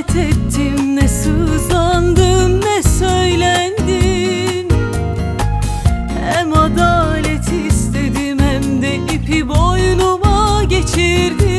şikayet ettim, ne sızlandım ne söylendim. Hem adalet istedim hem de ipi boynuma geçirdim.